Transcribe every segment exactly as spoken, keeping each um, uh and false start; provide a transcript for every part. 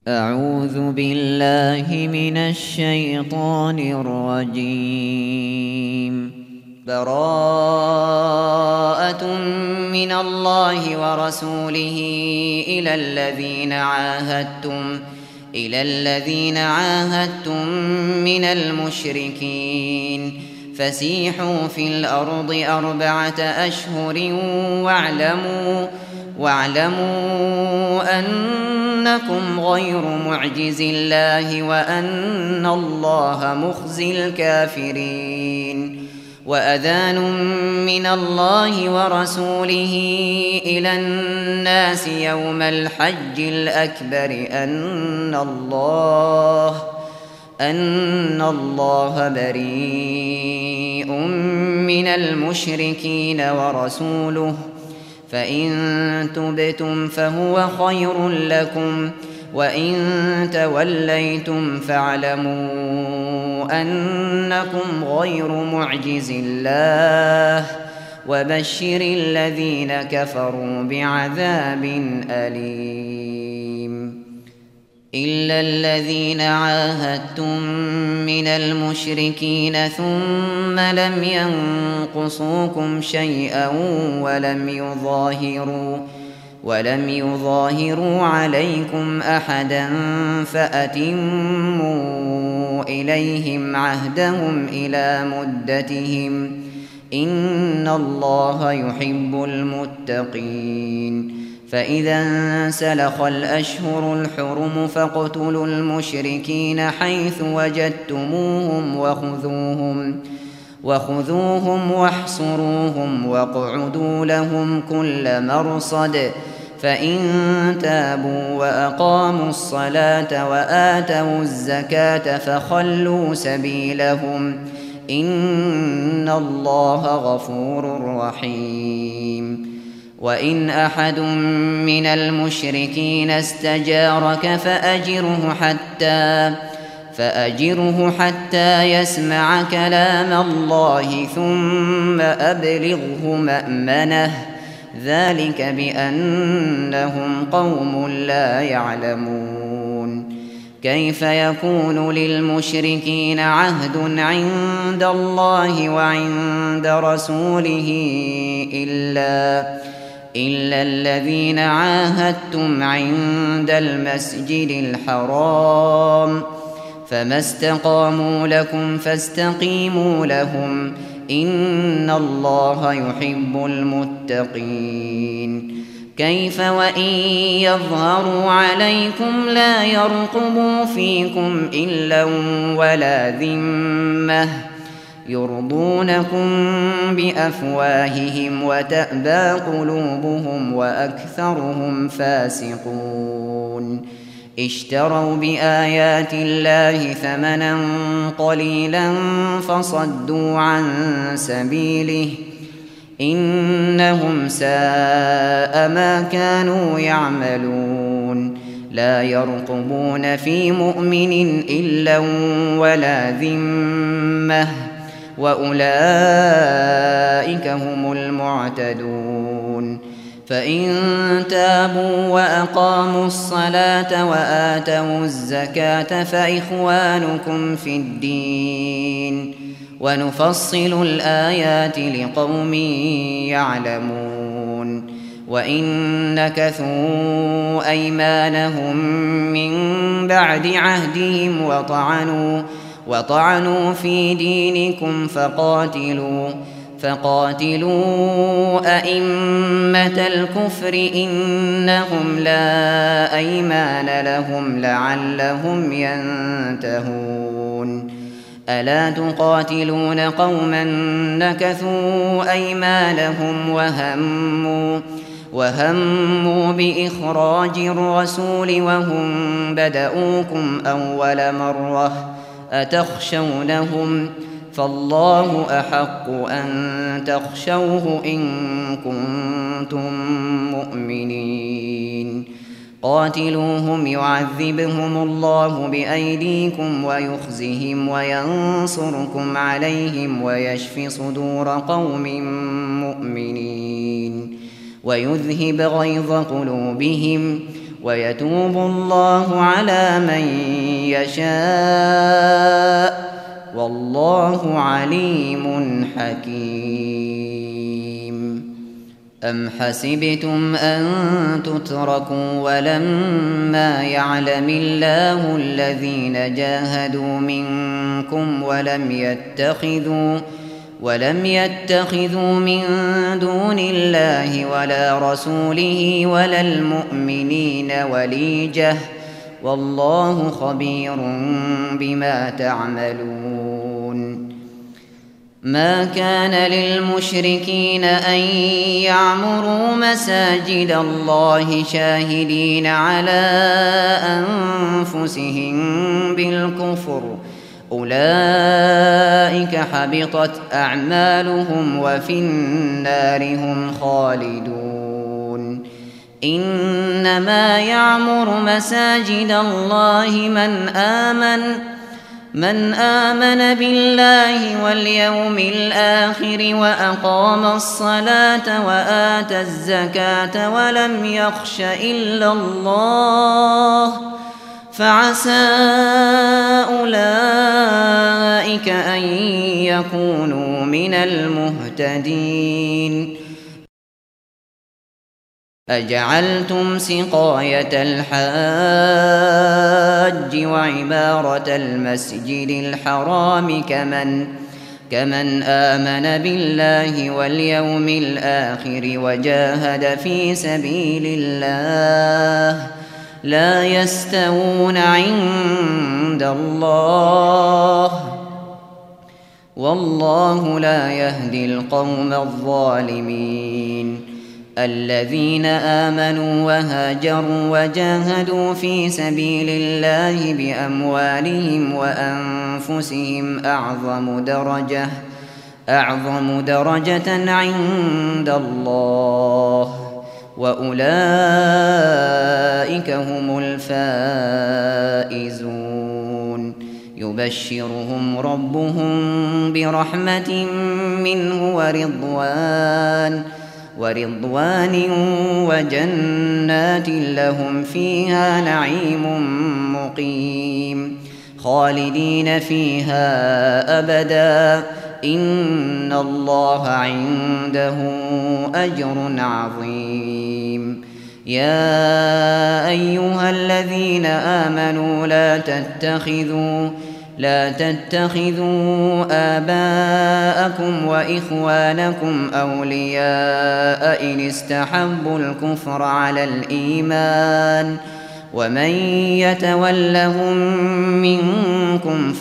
أعوذ بالله من الشيطان الرجيم. براءة من الله ورسوله إلى الذين عاهدتم إلى الذين عاهدتم من المشركين فسيحوا في الأرض أربعة أشهر واعلموا واعلموا أنكم غير معجز الله وأن الله مخزي الكافرين. وأذان من الله ورسوله إلى الناس يوم الحج الأكبر أن الله أن الله بريء من المشركين ورسوله فإن تبتم فهو خير لكم وإن توليتم فاعلموا أنكم غير معجز الله وبشر الذين كفروا بعذاب أليم. إلا الذين عاهدتم من المشركين ثم لم ينقصوكم شيئا ولم يظاهروا ولم يظاهروا عليكم أحدا فأتموا إليهم عهدهم إلى مدتهم إن الله يحب المتقين. فإذا انسلخ الأشهر الحرم فاقتلوا المشركين حيث وجدتموهم وخذوهم وخذوهم واحصروهم واقعدوا لهم كل مرصد فإن تابوا وأقاموا الصلاة وآتوا الزكاة فخلوا سبيلهم إن الله غفور رحيم. وإن أحد من المشركين استجارك فأجره حتى فأجره حتى يسمع كلام الله ثم أبلغه مأمنه ذلك بأنهم قوم لا يعلمون. كيف يكون للمشركين عهد عند الله وعند رسوله إلا إلا الذين عاهدتم عند المسجد الحرام فما استقاموا لكم فاستقيموا لهم إن الله يحب المتقين. كيف وإن يظهروا عليكم لا يرقبوا فيكم إلا ولا ذمة يرضونكم بأفواههم وتأبى قلوبهم وأكثرهم فاسقون. اشتروا بآيات الله ثمنا قليلا فصدوا عن سبيله إنهم ساء ما كانوا يعملون. لا يرقبون في مؤمن إلا ولا ذمة وأولئك هم المعتدون. فإن تابوا وأقاموا الصلاة وآتوا الزكاة فإخوانكم في الدين ونفصل الآيات لقوم يعلمون. وإن نكثوا أيمانهم من بعد عهدهم وطعنوا وطعنوا في دينكم فقاتلوا فقاتلوا أئمة الكفر إنهم لا أيمان لهم لعلهم ينتهون. ألا تقاتلون قوما نكثوا أيمانهم وهموا وهموا بإخراج الرسول وهم بدؤوكم أول مرة أتخشونهم فالله أحق أن تخشوه إن كنتم مؤمنين. قاتلوهم يعذبهم الله بأيديكم ويخزهم وينصركم عليهم ويشف صدور قوم مؤمنين ويذهب غيظ قلوبهم ويتوب الله على من يشاء والله عليم حكيم. أم حسبتم أن تتركوا ولما يعلم الله الذين جاهدوا منكم ولم يتخذوا ولم يتخذوا من دون الله ولا رسوله ولا المؤمنين وليجة والله خبير بما تعملون. ما كان للمشركين أن يعمروا مساجد الله شاهدين على أنفسهم بالكفر أولئك حبطت أعمالهم وفي النار هم خالدون. إنما يعمر مساجد الله من آمن من آمن بالله واليوم الآخر وأقام الصلاة وآتى الزكاة ولم يخش إلا الله فعسى أولئك أن يكونوا من المهتدين. أجعلتم سقاية الحاج وعمارة المسجد الحرام كمن كمن آمن بالله واليوم الآخر وجاهد في سبيل الله لا يستوون عند الله والله لا يهدي القوم الظالمين. الذين آمنوا وهاجروا وجاهدوا في سبيل الله بأموالهم وأنفسهم أعظم درجة أعظم درجة عند الله وأولئك هم الفائزون. يبشرهم ربهم برحمة منه ورضوان ورضوان وجنات لهم فيها نعيم مقيم خالدين فيها أبدا إن الله عنده أجر عظيم. يا أيها الذين آمنوا لا تتخذوا لا تتخذوا آباءكم وإخوانكم أولياء إن استحبوا الكفر على الإيمان ومن يتولهم منكم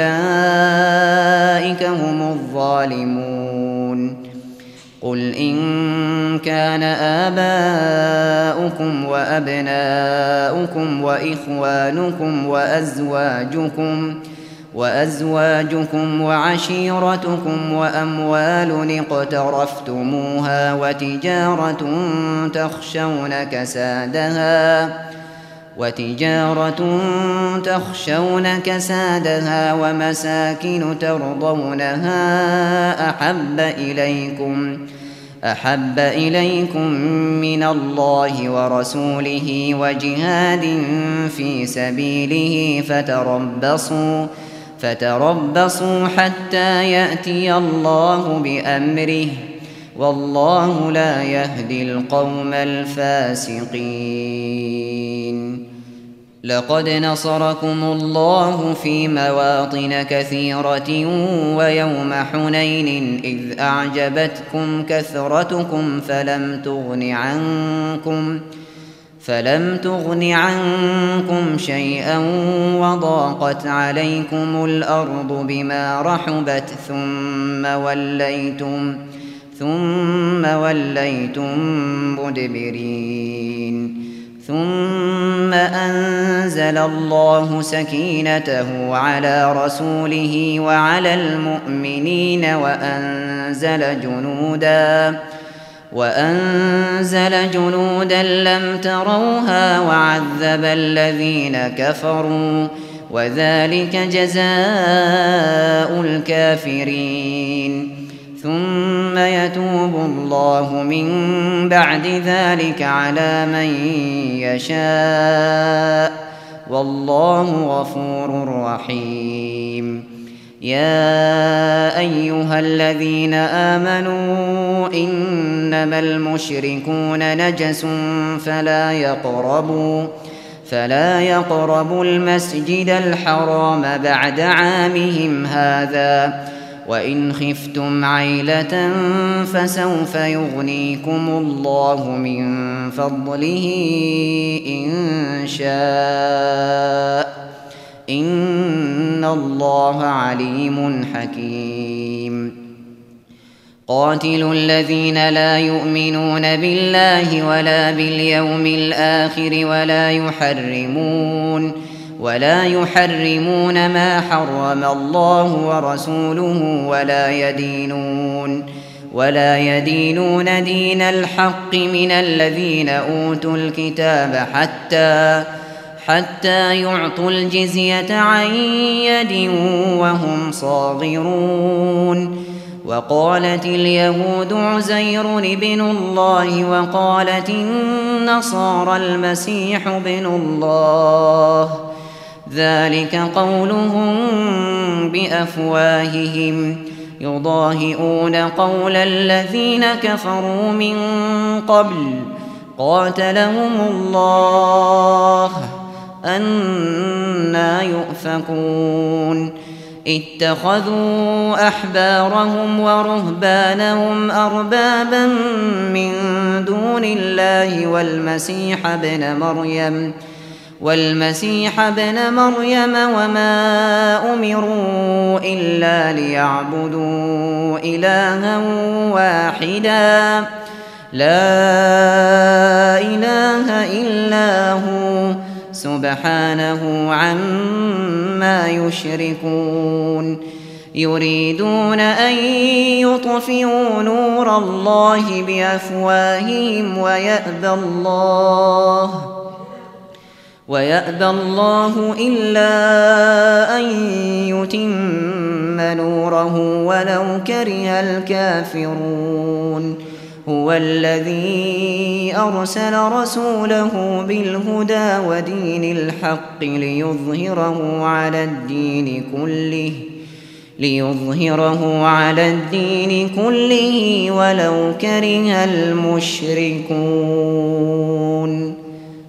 فأولئك هم الظالمون. قل إن كان آباؤكم وأبناؤكم وإخوانكم وأزواجكم وأزواجكم وعشيرتكم وأموال اقترفتموها وتجارة تخشون كسادها وتجارة تخشون كسادها ومساكن ترضونها أحب إليكم أحب إليكم من الله ورسوله وجهاد في سبيله فتربصوا فتربصوا حتى يأتي الله بأمره والله لا يهدي القوم الفاسقين. لقد نصركم الله في مواطن كثيرة ويوم حنين إذ أعجبتكم كثرتكم فلم تغن عنكم فلم تغن عنكم شيئا وضاقت عليكم الأرض بما رحبت ثم وليتم ثم وليتم مدبرين. ثم أنزل الله سكينته على رسوله وعلى المؤمنين وأنزل جنودا وأنزل جنودا لم تروها وعذب الذين كفروا وذلك جزاء الكافرين. ثم يتوب الله من بعد ذلك على من يشاء والله غفور رحيم. يا أيها الذين آمنوا إنما المشركون نجس فلا يقربوا فلا يقربوا المسجد الحرام بعد عامهم هذا وإن خفتم عيلة فسوف يغنيكم الله من فضله إن شاء إن الله عليم حكيم. قاتلوا الذين لا يؤمنون بالله ولا باليوم الآخر ولا يحرمون ولا يحرمون ما حرم الله ورسوله ولا يدينون ولا يدينون دين الحق من الذين أوتوا الكتاب حتى حتى يعطوا الجزية عن يد وهم صاغرون. وقالت اليهود عزير ابن الله وقالت النصارى المسيح ابن الله ذلك قولهم بأفواههم يضاهئون قول الذين كفروا من قبل قاتلهم الله أنى يؤفكون. اتخذوا أحبارهم ورهبانهم أربابا من دون الله والمسيح ابن مريم والمسيح ابن مريم وما أمروا إلا ليعبدوا إلها واحدا لا إله إلا هو سبحانه عما يشركون. يريدون أن يطفئوا نور الله بأفواههم ويأبى الله ويأبى الله إلا أن يتم نوره ولو كره الكافرون. هو الذي أرسل رسوله بالهدى ودين الحق ليظهره على الدين كله ليظهره على الدين كله ولو كره المشركون.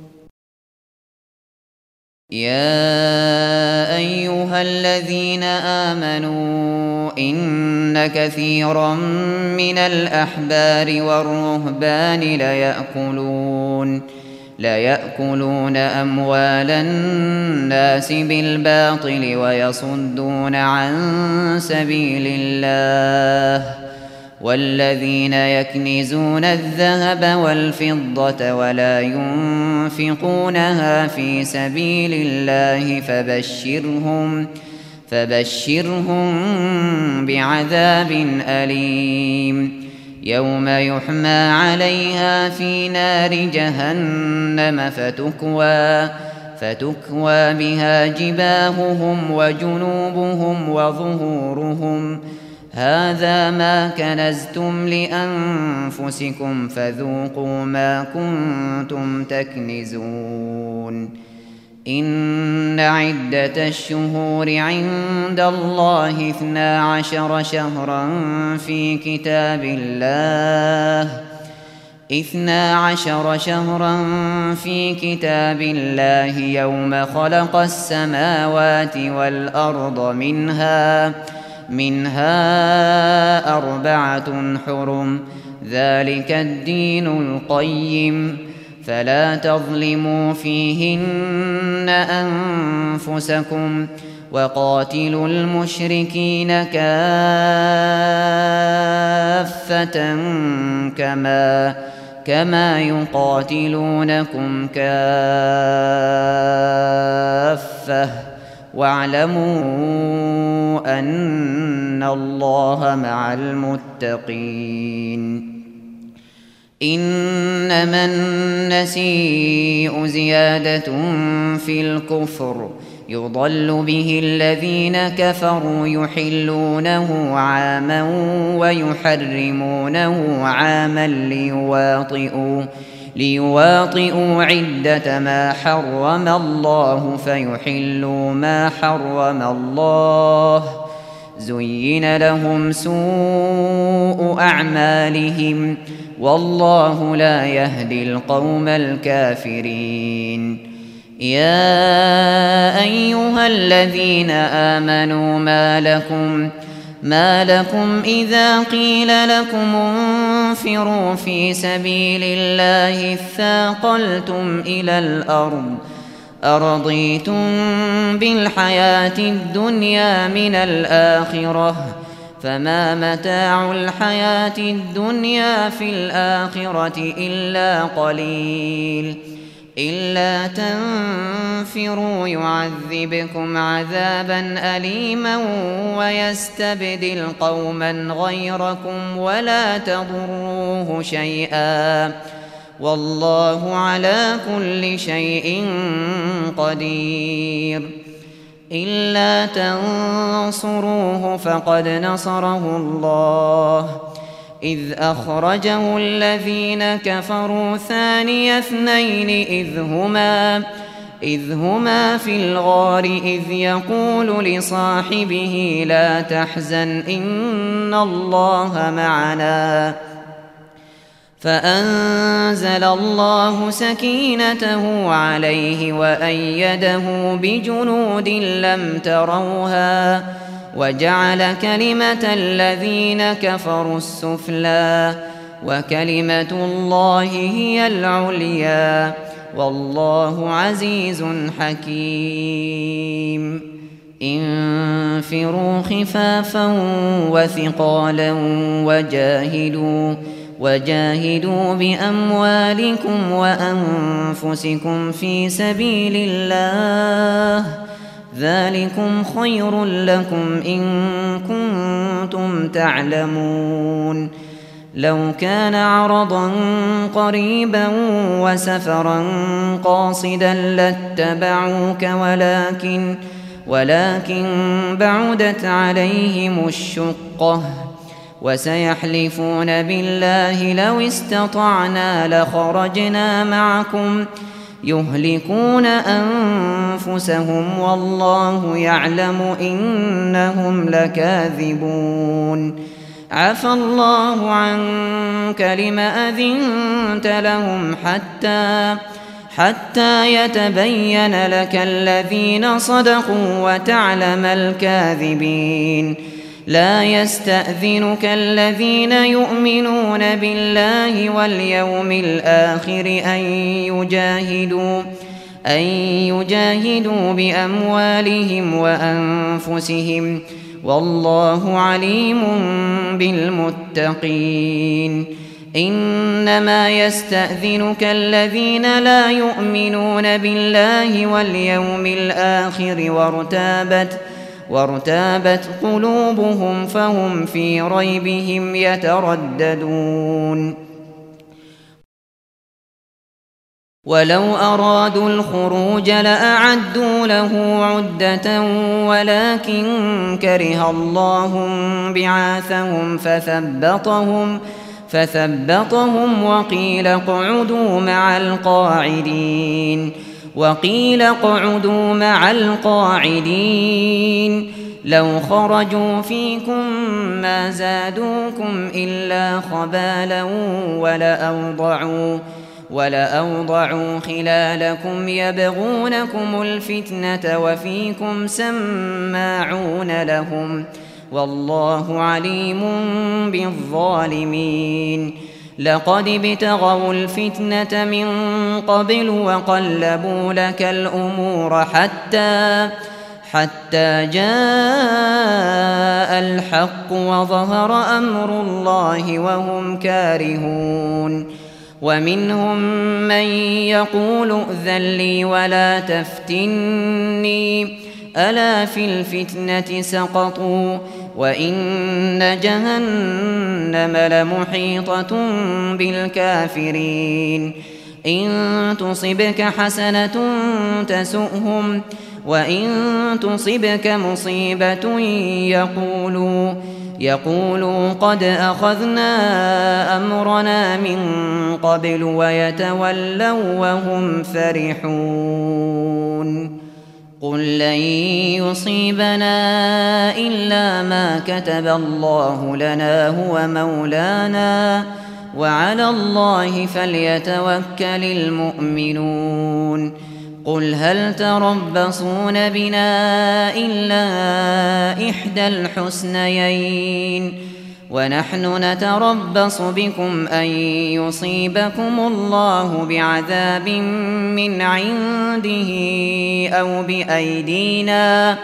يا أيها الذين آمنوا إن كثيرا من الأحبار والرهبان ليأكلون ليأكلون أموال الناس بالباطل ويصدون عن سبيل الله والذين يكنزون الذهب والفضة ولا ينفقونها في سبيل الله فبشرهم فبشرهم بعذاب أليم. يوم يحمى عليها في نار جهنم فتكوى فتكوى بها جباههم وجنوبهم وظهورهم هذا ما كنزتم لأنفسكم فذوقوا ما كنتم تكنزون. إن عدة الشهور عند الله اثنا عشر شهرا في كتاب الله اثنا عشر شهرا في كتاب الله يوم خلق السماوات والأرض منها منها أربعة حرم ذلك الدين القيم فلا تظلموا فيهن أنفسكم وقاتلوا المشركين كافة كما كما يقاتلونكم كافة واعلموا أن الله مع المتقين. إنما النسيء زيادة في الكفر يضل به الذين كفروا يحلونه عاما ويحرمونه عاما ليواطئوا ليواطئوا عدة ما حرم الله فيحلوا ما حرم الله. زين لهم سوء أعمالهم والله لا يهدي القوم الكافرين. يا أيها الذين آمنوا ما لكم ما لكم إذا قيل لكم انفروا في سبيل الله اثاقلتم إلى الأرض أرضيتم بالحياة الدنيا من الآخرة فما متاع الحياة الدنيا في الآخرة إلا قليل. إلا تنفروا يعذبكم عذابا أليما ويستبدل قوما غيركم ولا تضروه شيئا والله على كل شيء قدير. إلا تنصروه فقد نصره الله إذ أخرجه الذين كفروا ثاني اثنين إذ هما إذ هما في الغار إذ يقول لصاحبه لا تحزن إن الله معنا فأنزل الله سكينته عليه وأيده بجنود لم تروها وجعل كلمة الذين كفروا السفلى وكلمة الله هي العليا والله عزيز حكيم. انفروا خفافا وثقالا وجاهدوا وجاهدوا بأموالكم وأنفسكم في سبيل الله ذلكم خير لكم إن كنتم تعلمون. لو كان عرضا قريبا وسفرا قاصدا لاتبعوك ولكن ولكن بعدت عليهم الشقة وسيحلفون بالله لو استطعنا لخرجنا معكم يهلكون أنفسهم والله يعلم إنهم لكاذبون. عفى الله عنك لم أذنت لهم حتى حتى يتبين لك الذين صدقوا وتعلم الكاذبين. لا يستأذنك الذين يؤمنون بالله واليوم الآخر أن يجاهدوا أن يجاهدوا بأموالهم وأنفسهم والله عليم بالمتقين. إنما يستأذنك الذين لا يؤمنون بالله واليوم الآخر وارتابت وارتابت قلوبهم فهم في ريبهم يترددون. ولو أرادوا الخروج لأعدوا له عدة ولكن كره الله بعاثهم فثبطهم فثبطهم وقيل اقعدوا مع القاعدين وقيل اقعدوا مع القاعدين لو خرجوا فيكم ما زادوكم إلا خبالا ولأوضعوا ولأوضعوا خلالكم يبغونكم الفتنة وفيكم سماعون لهم والله عليم بالظالمين. لقد ابتغوا الفتنة من قبل وقلبوا لك الأمور حتى حتى جاء الحق وظهر أمر الله وهم كارهون. ومنهم من يقول ائذن لي ولا تفتني ألا في الفتنة سقطوا وإن جهنم لمحيطة بالكافرين إن تصبك حسنة تسؤهم وإن تصبك مصيبة يقولوا يقولوا قد أخذنا أمرنا من قبل ويتولوا وهم فرحون قل لن يصيبنا إلا ما كتب الله لنا هو مولانا وعلى الله فليتوكل المؤمنون قل هل تربصون بنا إلا إحدى الحسنيين ونحن نتربص بكم أن يصيبكم الله بعذاب من عنده أو بأيدينا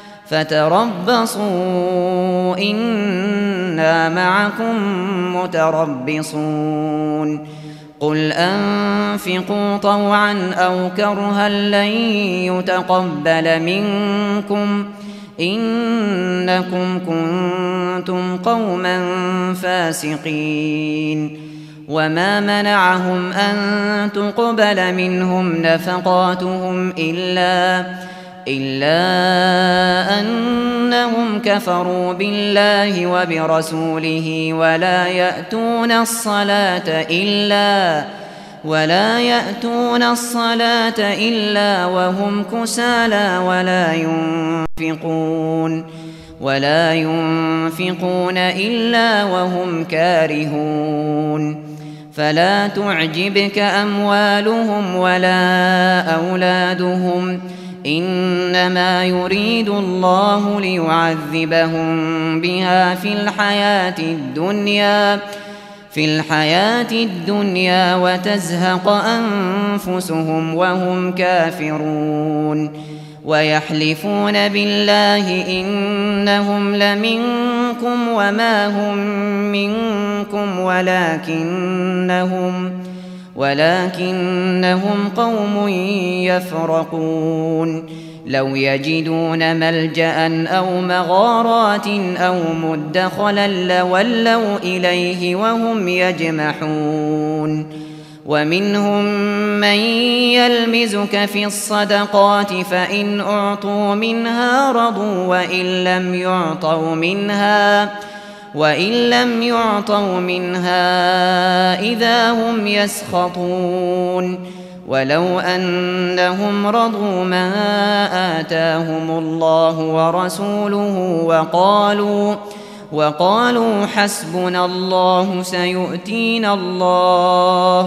فتربصوا إنا معكم متربصون قل أنفقوا طوعا أو كرها لن يتقبل منكم إنكم كنتم قوما فاسقين وما منعهم أن تقبل منهم نفقاتهم إلا إلا أنهم كفروا بالله وبرسوله ولا يأتون الصلاة إلا ولا يأتون الصلاة إلا وهم كسالى ولا ينفقون ولا ينفقون إلا وهم كارهون فلا تعجبك أموالهم ولا أولادهم إنما يريد الله ليعذبهم بها في الحياة الدنيا في الحياة الدنيا وتزهق أنفسهم وهم كافرون ويحلفون بالله إنهم لمنكم وما هم منكم ولكنهم ولكنهم قوم يفرقون لو يجدون ملجأ أو مغارات أو مدخلا لولوا إليه وهم يجمحون ومنهم من يلمزك في الصدقات فإن أعطوا منها رضوا وإن لم يعطوا منها وإن لم يعطوا منها إذا هم يسخطون ولو أنهم رضوا ما آتاهم الله ورسوله وقالوا وقالوا حسبنا الله سيؤتينا الله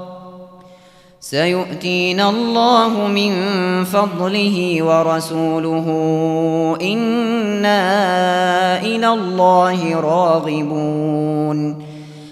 سيؤتينا الله من فضله ورسوله إنا إلى الله راغبون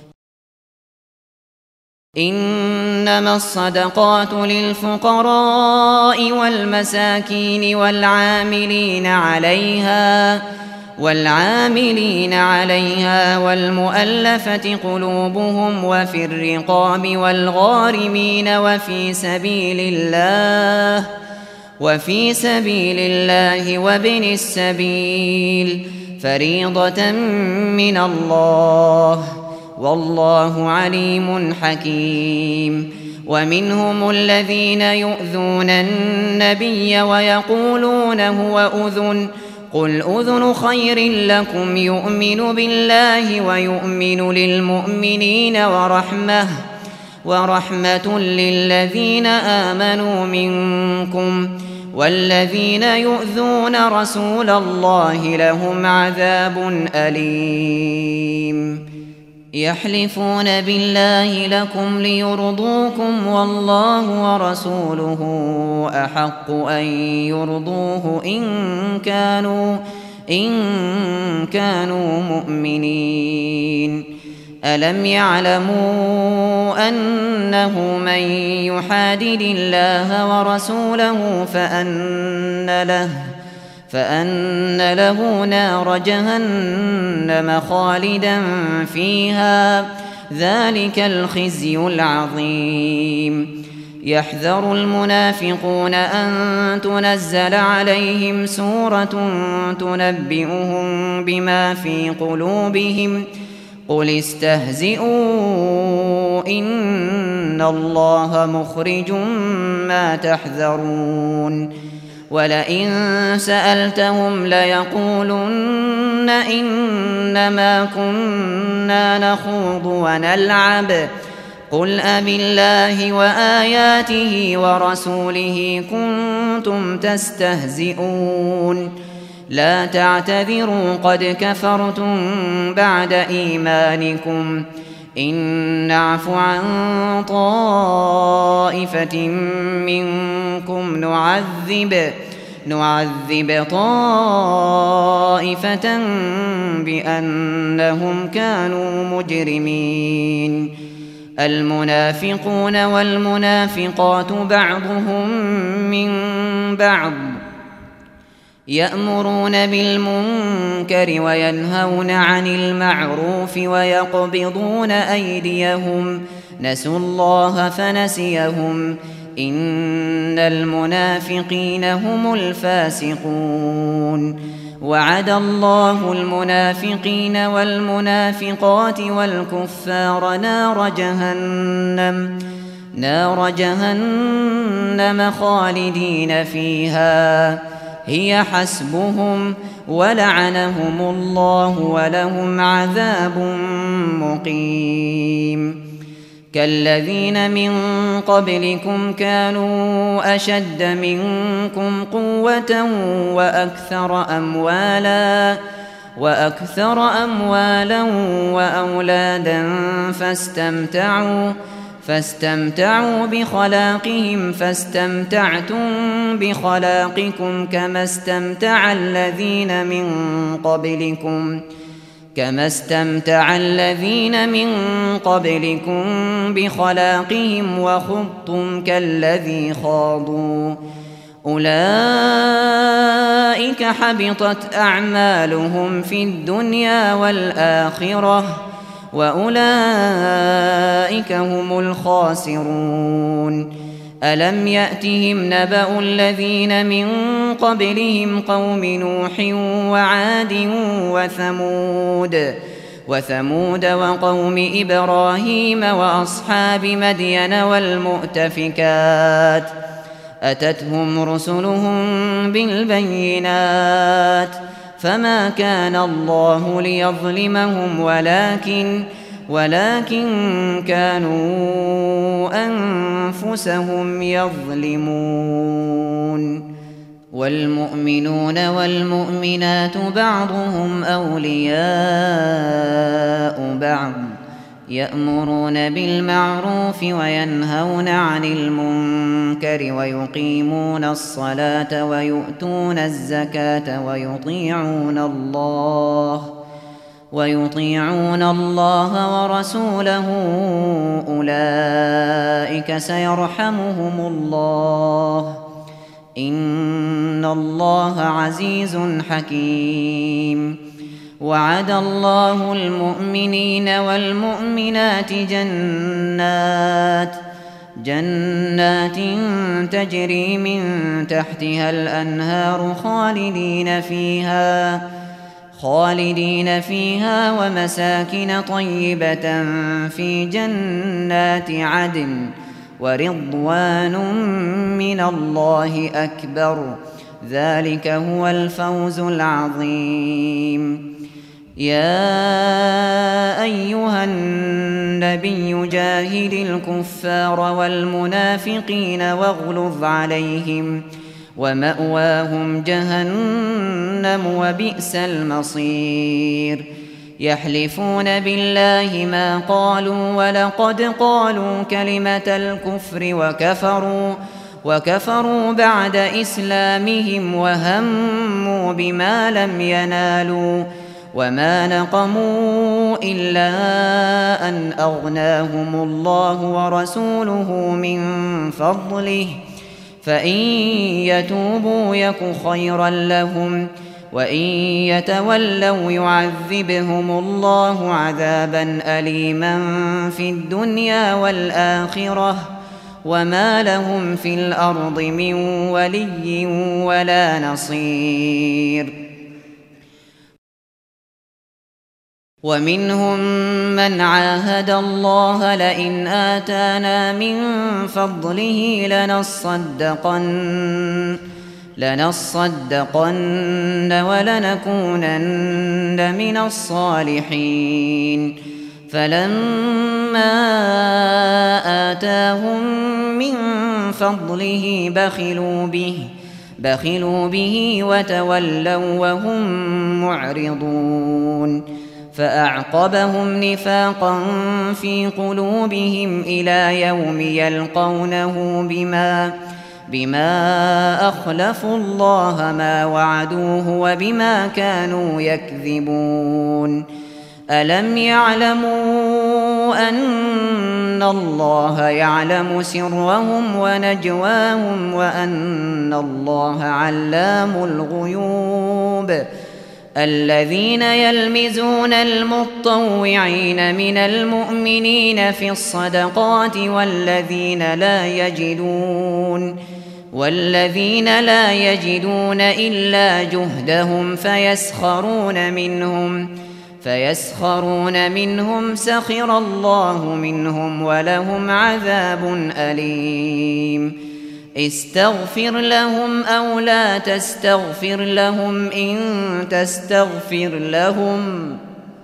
إنما الصدقات للفقراء والمساكين والعاملين عليها والعاملين عليها والمؤلفة قلوبهم وفي الرقاب والغارمين وفي سبيل الله وفي سبيل الله وابن السبيل فريضة من الله والله عليم حكيم ومنهم الذين يؤذون النبي ويقولون هو أذن قل أذن خير لكم يؤمن بالله ويؤمن للمؤمنين ورحمة ورحمة للذين آمنوا منكم والذين يؤذون رسول الله لهم عذاب أليم يحلفون بالله لكم ليرضوكم والله ورسوله أحق أن يرضوه إن كانوا إن كانوا مؤمنين ألم يعلموا أنه من يحادد الله ورسوله فأن له فأن له نار جهنم خالدا فيها ذلك الخزي العظيم يحذر المنافقون أن تنزل عليهم سورة تنبئهم بما في قلوبهم قل استهزئوا إن الله مخرج ما تحذرون ولئن سألتهم ليقولن إنما كنا نخوض ونلعب قل أبالله وآياته ورسوله كنتم تستهزئون لا تعتذروا قد كفرتم بعد إيمانكم إن نعف عن طائفة منكم نعذب نعذب طائفة بأنهم كانوا مجرمين المنافقون والمنافقات بعضهم من بعض يأمرون بالمنكر وينهون عن المعروف ويقبضون أيديهم نسوا الله فنسيهم إن المنافقين هم الفاسقون وعد الله المنافقين والمنافقات والكفار نار جهنم نار جهنم خالدين فيها هي حسبهم ولعنهم الله ولهم عذاب مقيم كالذين من قبلكم كانوا أشد منكم قوة وأكثر أموالا وأكثر أموالا وأولادا فاستمتعوا فاستمتعوا بخلاقهم فاستمتعتم بخلاقكم كما استمتع الذين من قبلكم كما استمتع الذين من قبلكم بخلاقهم وخضتم كالذي خاضوا أولئك حبطت أعمالهم في الدنيا والآخرة وأولئك هم الخاسرون ألم يأتهم نبأ الذين من قبلهم قوم نوح وعاد وثمود وثمود وقوم إبراهيم وأصحاب مدين والمؤتفكات أتتهم رسلهم بالبينات فما كان الله ليظلمهم ولكن ولكن كانوا أنفسهم يظلمون والمؤمنون والمؤمنات بعضهم أولياء بعض يأمرون بالمعروف وينهون عن المنكر ويقيمون الصلاة ويؤتون الزكاة ويطيعون الله ويطيعون الله ورسوله أولئك سيرحمهم الله إن الله عزيز حكيم وعد الله المؤمنين والمؤمنات جنات جنات تجري من تحتها الأنهار خالدين فيها خالدين فيها ومساكن طيبة في جنات عدن ورضوان من الله أكبر ذلك هو الفوز العظيم يا أيها النبي جاهد الكفار والمنافقين واغلظ عليهم ومأواهم جهنم وبئس المصير يحلفون بالله ما قالوا ولقد قالوا كلمة الكفر وكفروا وكفروا بعد إسلامهم وهموا بما لم ينالوا وما نقموا إلا أن أغناهم الله ورسوله من فضله فإن يتوبوا يك خيرا لهم وإن يتولوا يعذبهم الله عذابا أليما في الدنيا والآخرة وما لهم في الأرض من ولي ولا نصير. ومنهم من عاهد الله لئن آتانا من فضله لنصدقن لنصدقن ولنكونن من الصالحين. فلما آتاهم من فضله بخلوا به بخلوا به وتولوا وهم معرضون. فأعقبهم نفاقا في قلوبهم إلى يوم يلقونه بما بما أخلفوا الله ما وعدوه وبما كانوا يكذبون. ألم يعلموا أن الله يعلم سرهم ونجواهم وأن الله علام الغيوب. الذين يلمزون المطوعين من المؤمنين في الصدقات والذين لا يجدون والذين لا يجدون إلا جهدهم فيسخرون منهم فيسخرون منهم سخر الله منهم ولهم عذاب أليم. استغفر لهم أو لا تستغفر لهم إن تستغفر لهم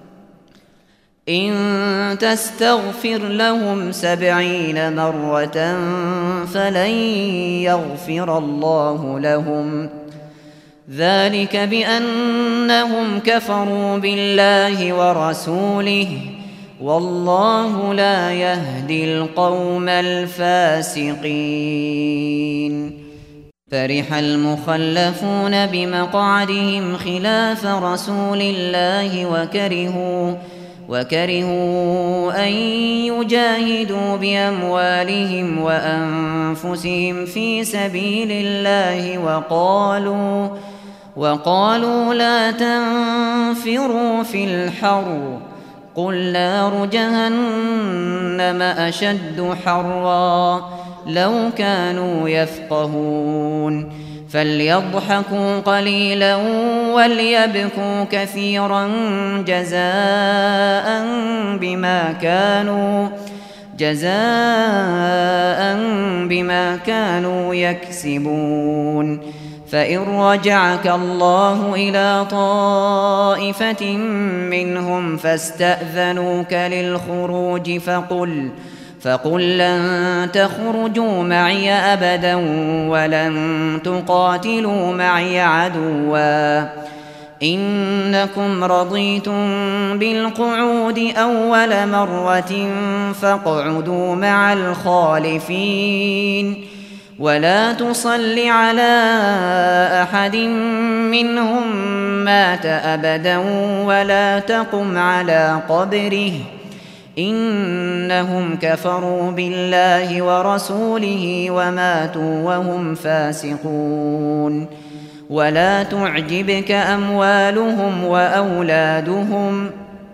إن تستغفر لهم سبعين مرة فلن يغفر الله لهم. ذلك بأنهم كفروا بالله ورسوله والله لا يهدي القوم الفاسقين. فرح المخلفون بمقعدهم خلاف رسول الله وكرهوا وكرهوا أن يجاهدوا بأموالهم وأنفسهم في سبيل الله وقالوا وقالوا لا تنفروا في الحر قل نار جهنم أشد حرا لو كانوا يفقهون. فليضحكوا قليلا وليبكوا كثيرا جزاء بما كانوا جزاء بما كانوا يكسبون. فإن رجعك الله إلى طائفة منهم فاستأذنوك للخروج فقل فقل لن تخرجوا معي أبدا ولن تقاتلوا معي عدوا إنكم رضيتم بالقعود أول مرة فاقعدوا مع الخالفين ولا تصل على أحد منهم مات أبدا ولا تقم على قبره إنهم كفروا بالله ورسوله وماتوا وهم فاسقون. ولا تعجبك أموالهم وأولادهم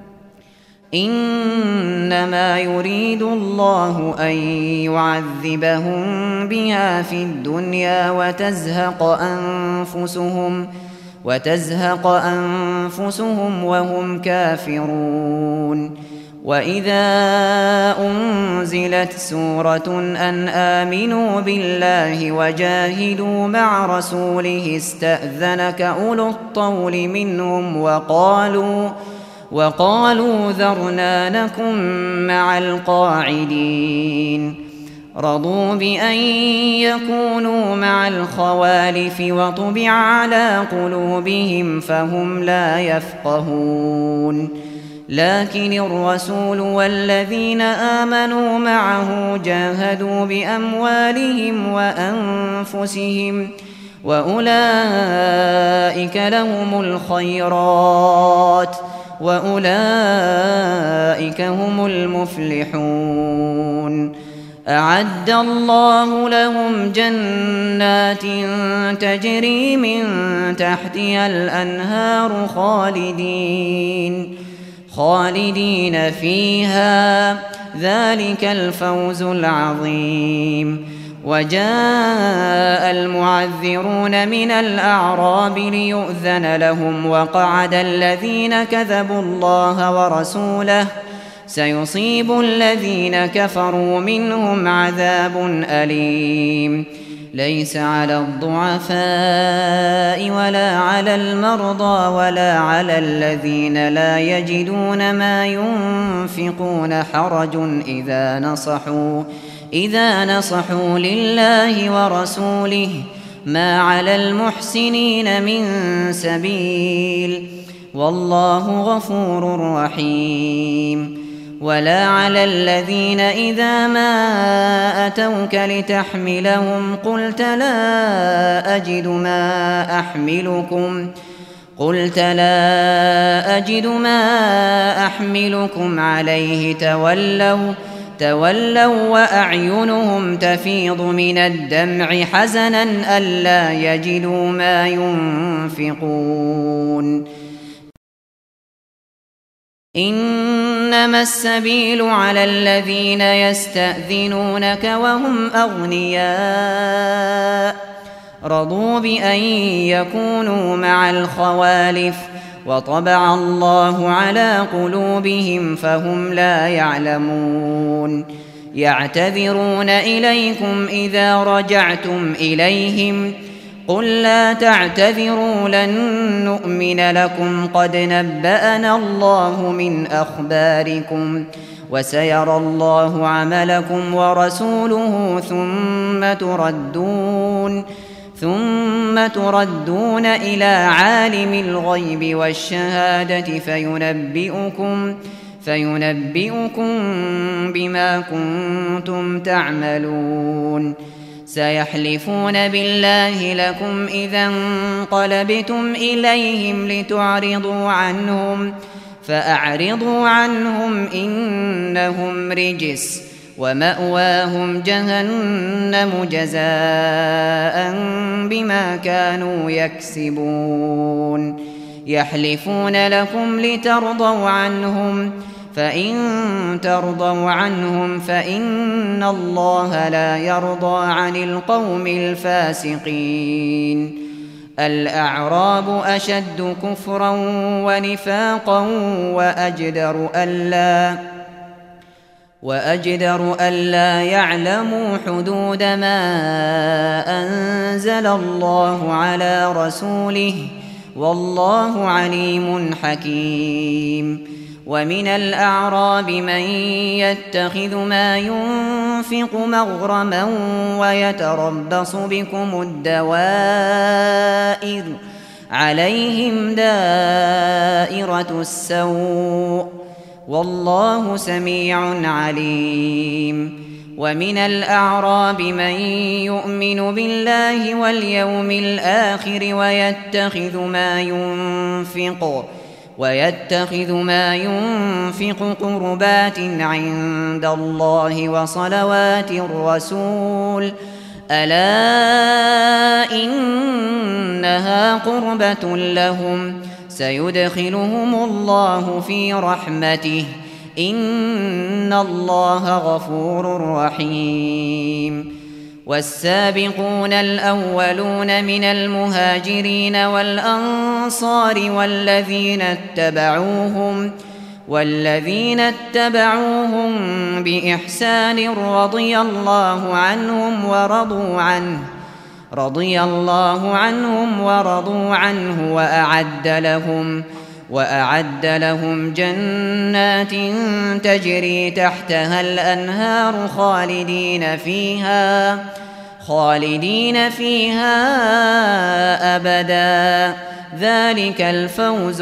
إنما يريد الله أن يعذبهم بها في الدنيا وتزهق أنفسهم وتزهق أنفسهم وهم كافرون. وإذا أنزلت سورة أن آمنوا بالله وجاهدوا مع رسوله استأذنك أولو الطول منهم وقالوا وقالوا ذرنا نكن مع القاعدين. رضوا بأن يكونوا مع الخوالف وطبع على قلوبهم فهم لا يفقهون. لكن الرسول والذين آمنوا معه جاهدوا بأموالهم وأنفسهم وأولئك لهم الخيرات وأولئك هم المفلحون. أعد الله لهم جنات تجري من تحتها الأنهار خالدين خالدين فيها ذلك الفوز العظيم. وجاء المعذرون من الأعراب ليؤذن لهم وقعد الذين كذبوا الله ورسوله سيصيب الذين كفروا منهم عذاب أليم. ليس على الضعفاء ولا على المرضى ولا على الذين لا يجدون ما ينفقون حرج إذا نصحوا إذا نصحوا لله ورسوله ما على المحسنين من سبيل والله غفور رحيم. ولا على الذين إذا ما أتوك لتحملهم قلت لا أجد ما أحملكم قلت لا أجد ما أحملكم عليه تولوا تولوا وأعينهم تفيض من الدمع حزنا ألا يجدوا ما ينفقون. إنما السبيل على الذين يستأذنونك وهم أغنياء رضوا بأن يكونوا مع الخوالف وطبع الله على قلوبهم فهم لا يعلمون. يعتذرون إليكم إذا رجعتم إليهم قل لا تعتذروا لن نؤمن لكم قد نبأنا الله من أخباركم وسيرى الله عملكم ورسوله ثم تردون ثم تردون إلى عالم الغيب والشهادة فينبئكم فينبئكم بما كنتم تعملون. سيحلفون بالله لكم إذا انقلبتم إليهم لتعرضوا عنهم فأعرضوا عنهم إنهم رجس ومأواهم جهنم جزاء بما كانوا يكسبون. يحلفون لكم لترضوا عنهم فإن ترضوا عنهم فإن الله لا يرضى عن القوم الفاسقين. الأعراب أشد كفرا ونفاقا وأجدر ألا وأجدر ألا يعلموا حدود ما أنزل الله على رسوله والله عليم حكيم. ومن الأعراب من يتخذ ما ينفق مغرما ويتربص بكم الدوائر عليهم دائرة السوء والله سميع عليم. ومن الأعراب من يؤمن بالله واليوم الآخر ويتخذ ما ينفق ويتخذ ما ينفق قربات عند الله وصلوات الرسول ألا إنها قربة لهم سيدخلهم الله في رحمته إن الله غفور رحيم. والسابقون الأولون من المهاجرين والأنصار والذين اتبعوهم والذين اتبعوهم بإحسان رضي الله عنهم ورضوا عنه رضي الله عنهم ورضوا عنه وأعد لهم وأعد لهم جنات تجري تحتها الأنهار خالدين فيها خالدين فيها أبدا ذلك الفوز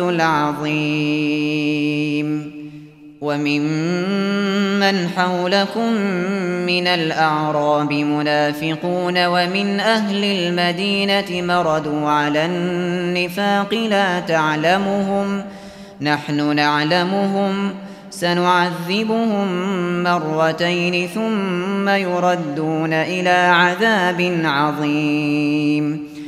العظيم. وممن حولكم من الأعراب منافقون ومن أهل المدينة مردوا على النفاق لا تعلمهم نحن نعلمهم سنعذبهم مرتين ثم يردون إلى عذاب عظيم.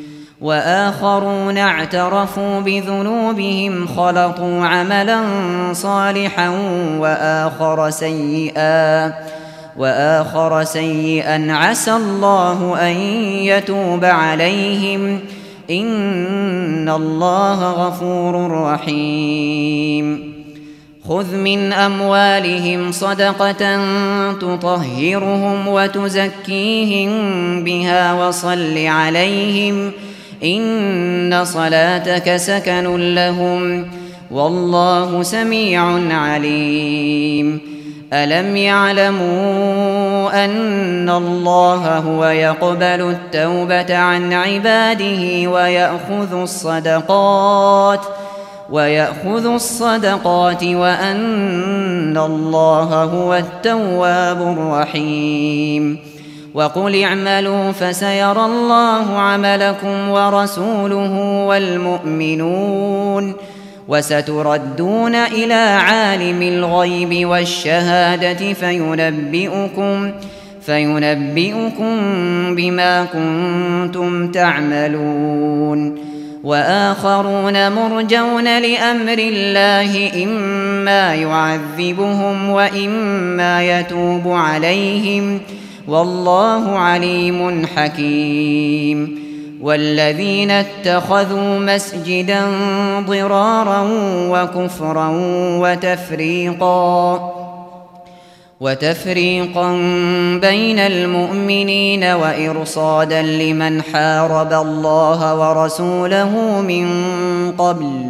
وآخرون اعترفوا بذنوبهم خلطوا عملا صالحا وآخر سيئا وآخر سيئا عسى الله أن يتوب عليهم إن الله غفور رحيم خذ من أموالهم صدقة تطهرهم وتزكيهم بها وصل عليهم إن صلاتك سكن لهم والله سميع عليم ألم يعلموا أن الله هو يقبل التوبة عن عباده ويأخذ الصدقات ويأخذ الصدقات وأن الله هو التواب الرحيم وقل اعملوا فسيرى الله عملكم ورسوله والمؤمنون وستردون إلى عالم الغيب والشهادة فينبئكم فينبئكم بما كنتم تعملون وآخرون مرجون لأمر الله إما يعذبهم وإما يتوب عليهم والله عليم حكيم والذين اتخذوا مسجدا ضرارا وكفرا وتفريقا وتفريقا بين المؤمنين وإرصادا لمن حارب الله ورسوله من قبل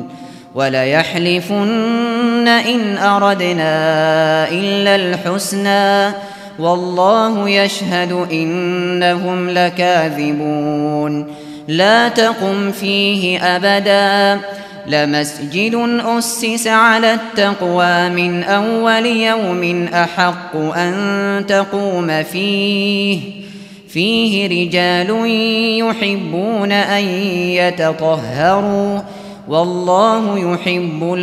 وليحلفن إن أردنا إلا الحسنى والله يشهد إنهم لكاذبون لا تقم فيه أبدا لمسجد أسس على التقوى من أول يوم أحق أن تقوم فيه فيه رجال يحبون أن يتطهروا والله يحب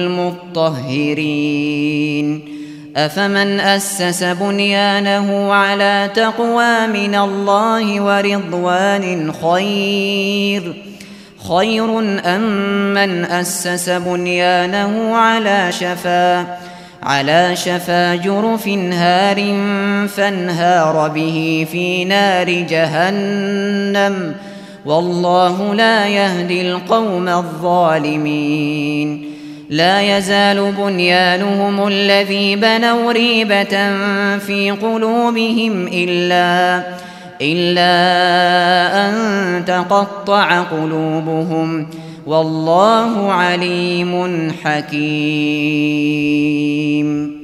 المطهرين أفمن أسس بنيانه على تقوى من الله ورضوان خير خير أم من أسس بنيانه على شفا على شفا جرف هار فانهار به في نار جهنم والله لا يهدي القوم الظالمين لا يزال بنيانهم الذي بنوا ريبة في قلوبهم إلا إلا أن تقطع قلوبهم والله عليم حكيم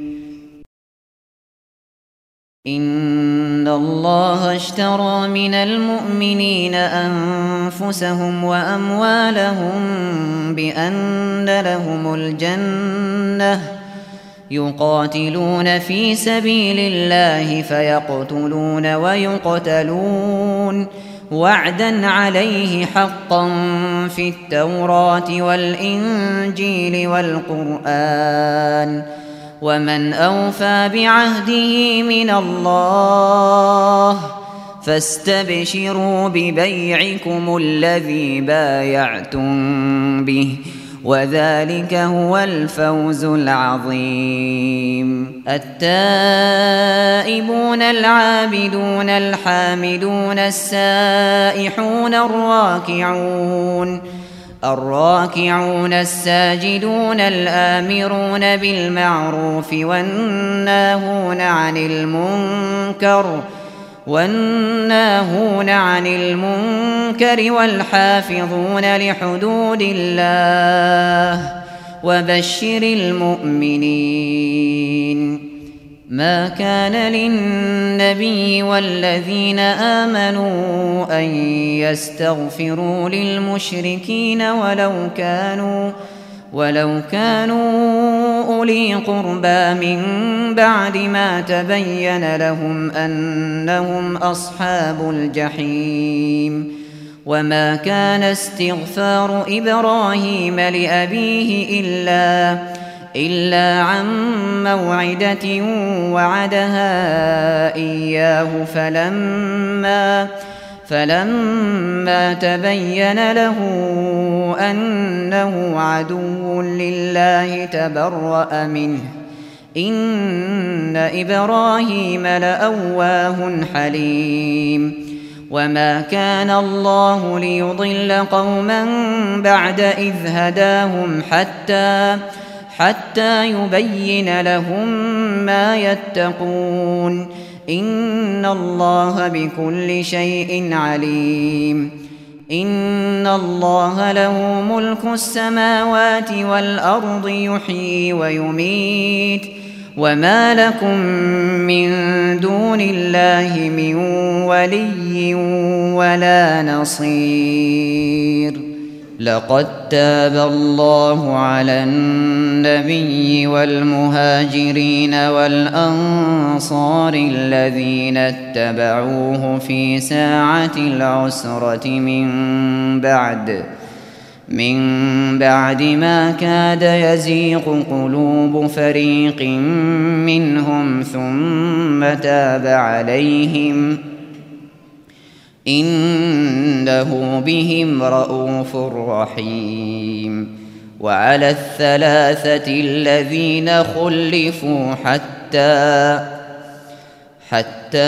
إن الله اشترى من المؤمنين أنفسهم وأموالهم بأن لهم الجنة يقاتلون في سبيل الله فيقتلون ويقتلون وعدا عليه حقا في التوراة والإنجيل والقرآن ومن أوفى بعهده من الله فاستبشروا ببيعكم الذي بايعتم به وذلك هو الفوز العظيم التائبون العابدون الحامدون السائحون الراكعون الراكعون الساجدون الآمرون بالمعروف والناهون عن المنكر والناهون عن المنكر والحافظون لحدود الله وبشر المؤمنين ما كان للنبي والذين آمنوا أن يستغفروا للمشركين ولو كانوا ولو كانوا أولي قربى من بعد ما تبين لهم أنهم أصحاب الجحيم وما كان استغفار إبراهيم لأبيه إلا إلا عن موعدة وعدها إياه فلما فلما تبين له أنه عدو لله تبرأ منه إن إبراهيم لأواه حليم وما كان الله ليضل قوما بعد إذ هداهم حتى حتى يبين لهم ما يتقون إن الله بكل شيء عليم إن الله له ملك السماوات والأرض يحيي ويميت وما لكم من دون الله من ولي ولا نصير لقد تاب الله على النبي والمهاجرين والأنصار الذين اتبعوه في ساعة العسرة من بعد من بعد ما كاد يزيغ قلوب فريق منهم ثم تاب عليهم إنه بهم رءوف رحيم وعلى الثلاثة الذين خلفوا حتى حتى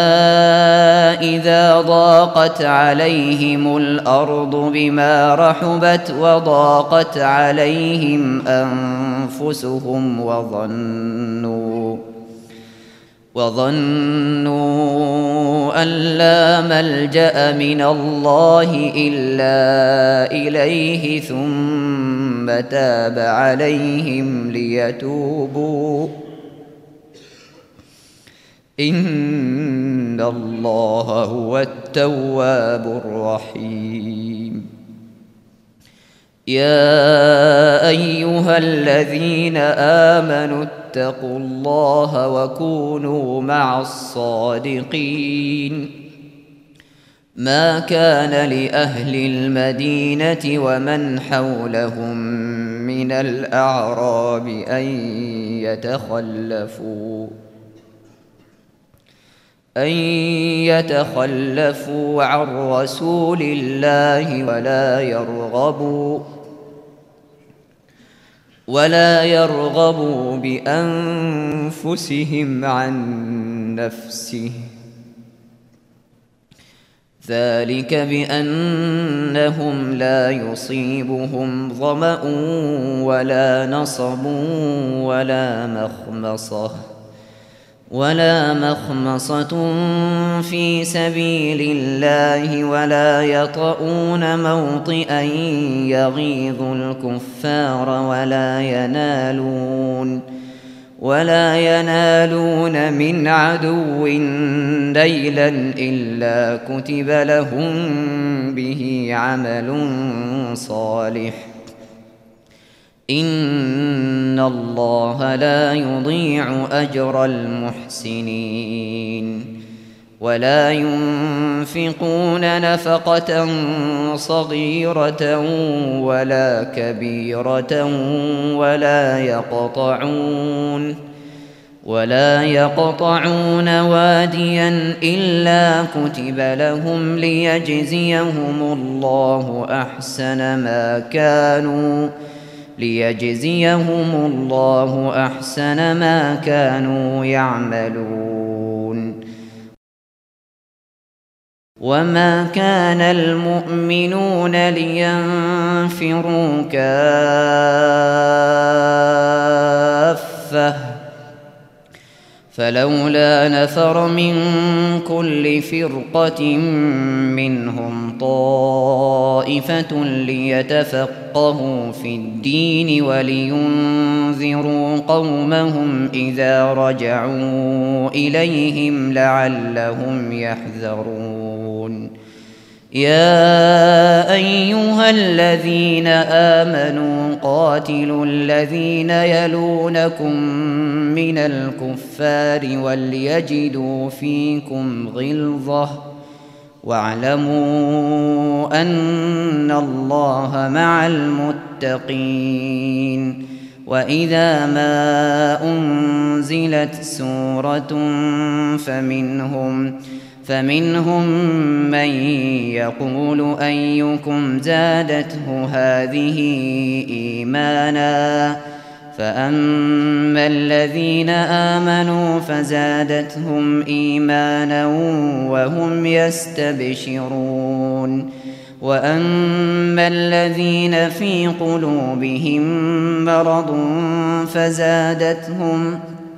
إذا ضاقت عليهم الأرض بما رحبت وضاقت عليهم أنفسهم وظنوا وظنوا أن لا ملجأ من الله إلا إليه ثم تاب عليهم ليتوبوا إن الله هو التواب الرحيم يا أيها الذين آمنوا اتقوا الله وكونوا مع الصادقين ما كان لأهل المدينة ومن حولهم من الأعراب أن يتخلفوا أن يتخلفوا عن رسول الله ولا يرغبوا ولا يرغبوا بأنفسهم عن نفسه ذلك بأنهم لا يصيبهم ظمأ ولا نصب ولا مخمصة ولا مخمصة في سبيل الله ولا يطؤون موطئا يغيظ الكفار ولا ينالون ولا ينالون من عدو نيلا إلا كتب لهم به عمل صالح إن الله لا يضيع أجر المحسنين ولا ينفقون نفقة صغيرة ولا كبيرة ولا يقطعون ولا يقطعون واديا إلا كتب لهم ليجزيهم الله أحسن ما كانوا ليجزيهم الله أحسن ما كانوا يعملون وما كان المؤمنون لينفروا كافة فلولا نفر من كل فرقة منهم طائفة ليتفقهوا في الدين ولينذروا قومهم إذا رجعوا إليهم لعلهم يحذرون يا أيها الذين آمنوا قاتلوا الذين يلونكم من الكفار وليجدوا فيكم غلظة واعلموا أن الله مع المتقين وإذا ما أنزلت سورة فمنهم فمنهم من يقول أيكم زادته هذه إيمانا فأما الذين آمنوا فزادتهم إيمانا وهم يستبشرون وأما الذين في قلوبهم مرض فزادتهم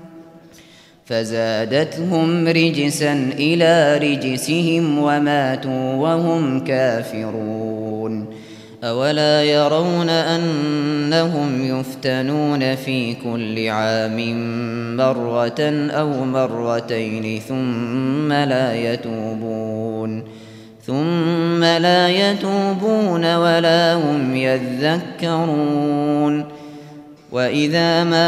فزادتهم رجسا إلى رجسهم وماتوا وهم كافرون أولا يرون أنهم يفتنون في كل عام مرة أو مرتين ثم لا يتوبون ثم لا يتوبون ولا هم يذكرون وإذا ما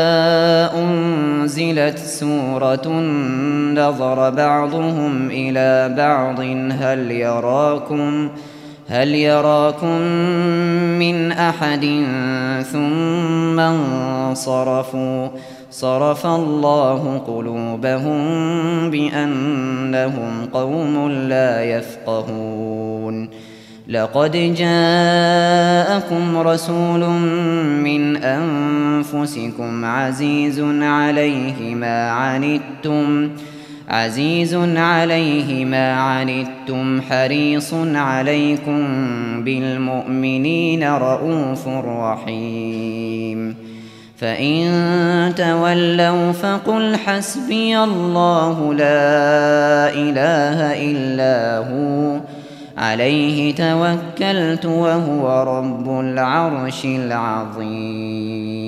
أنزلت سورة نظر بعضهم إلى بعض هل يراكم هل يراكم من أحد ثم انصرفوا صرف الله قلوبهم بأنهم قوم لا يفقهون لقد جاءكم رسول من أنفسكم عزيز عليه ما عنتم عزيز عليه ما عنتم حريص عليكم بالمؤمنين رؤوف رحيم فإن تولوا فقل حسبي الله لا إله إلا هو عليه توكلت وهو رب العرش العظيم